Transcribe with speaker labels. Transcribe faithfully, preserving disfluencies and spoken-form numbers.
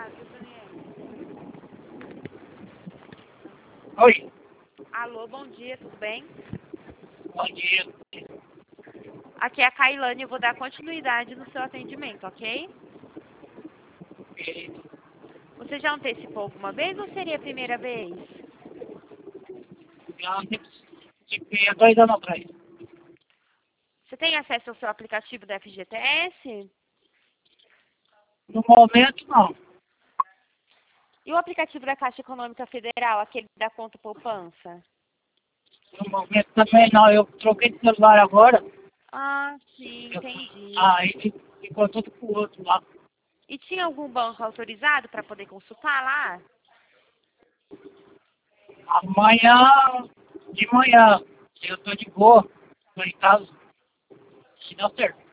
Speaker 1: Oi.
Speaker 2: Alô, bom dia, tudo bem?
Speaker 1: Bom dia.
Speaker 2: Aqui é a Kailane, eu vou dar continuidade no seu atendimento, ok?
Speaker 1: Ok.
Speaker 2: Você já antecipou alguma vez ou seria a primeira vez?
Speaker 1: Já antecipei há dois anos atrás.
Speaker 2: Você tem acesso ao seu aplicativo da F G T S?
Speaker 1: No momento, não.
Speaker 2: E o aplicativo da Caixa Econômica Federal, aquele da conta poupança?
Speaker 1: No momento também não. Eu troquei de celular agora.
Speaker 2: Ah, sim,
Speaker 1: Eu,
Speaker 2: entendi.
Speaker 1: aí ficou tudo pro outro lá.
Speaker 2: E tinha algum banco autorizado para poder consultar lá?
Speaker 1: Amanhã, de manhã, eu tô de boa. Tô em casa. Se dá certo.